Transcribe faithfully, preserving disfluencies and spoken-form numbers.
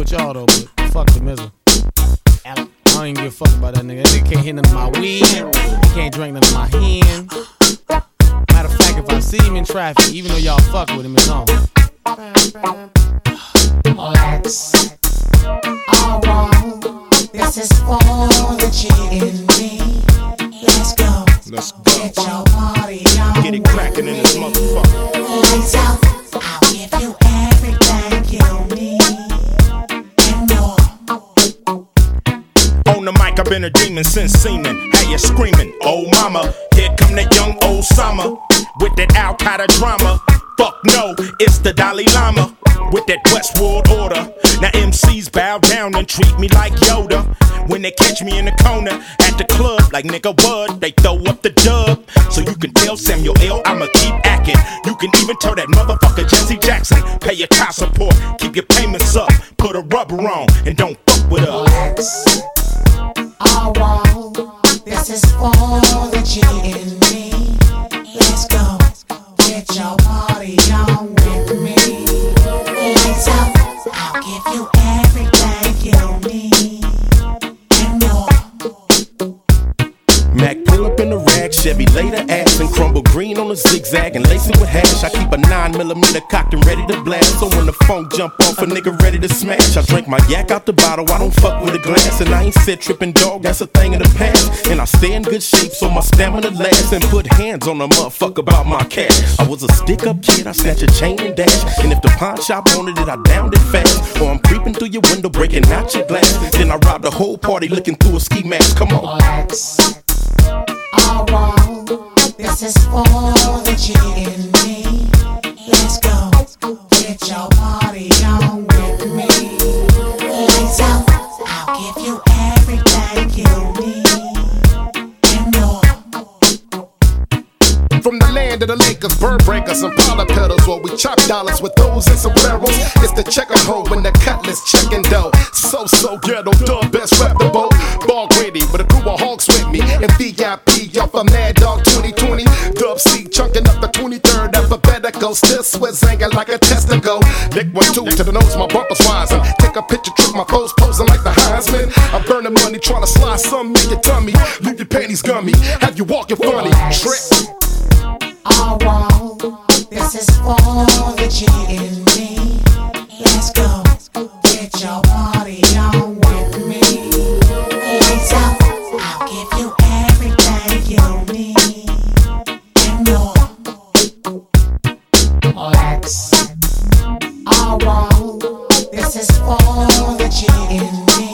with y'all though, but fuck the Mizzle. I don't even give a fuck about that nigga. That nigga can't hit none of my weed. He can't drink none of my hen. Matter of fact, if I see him in traffic, even though y'all fuck with him, it's on. Let's all roll. This is for the G in me. Let's go. Let's go. Get your party on. Get it crackin' in this motherfucker. Lights out. I'll give you everything you need and more. On the mic, I've been a demon since semen. Hey, you screaming, oh mama. Here come that young Osama with that Al Qaeda drama. Fuck no, it's the Dalai Lama with that Westworld order. Now M Cs bow down and treat me like Yoda. When they catch me in the corner at the club, like nigga what? They throw up the dub. So you can tell Samuel L. I'ma keep acting. You can even tell that motherfucker Jesse Jackson. Pay your child support, keep your payments up. Put a rubber on and don't fuck with us. All roll. This is for the G in me. Let's go. Get your party on with me. Lights out. I'll give you everything you need and more. Mac pull up in the rag, Chevy later ass and crumble green on the zigzag and lace it with hash. I keep a nine millimeter cocked and ready to blast. So when the phone jump off, a nigga ready to smash. I drink my yak out the bottle, I don't fuck with a glass. And I ain't said tripping dog, that's a thing of the past. And I stay in good shape so my stamina lasts. And put hands on a motherfucker about my cash. I was a stick up kid, I snatch a chain and dash. And if the pawn shop wanted it, I downed it fast. Or I'm creeping through your window, breaking out your glass. Then I robbed the whole party looking through a ski mask, come on. Let's all roll. This is for the G in me. Let's go. Get your party on with me. Lights out. I'll give you everything you need and more. From the land of the Lakers, bird breakers, and powder pedals, where we chop dollars with those and sombreros. It's the checker hole when the cutlass checking dough. So, so ghetto, dub best rep the boat. Ball gritty with a crew of hawks with me. And V I P, y'all from Mad Dog twenty twenty. Dub C, chunking up the twenty-third alphabetical. Still Swiss hanging like a testicle. Lick one, two to the nose, my bumpers rising. Take a picture, trick my foes posing like the Heisman. I'm burning money, trying to slide some in your tummy. Leave your panties gummy, have you walking funny. Trick. All roll. This is for the G in me. Let's go. Get your party on with me. Lights out. I'll give you everything you need and more. Let's all roll. This is for the G in me.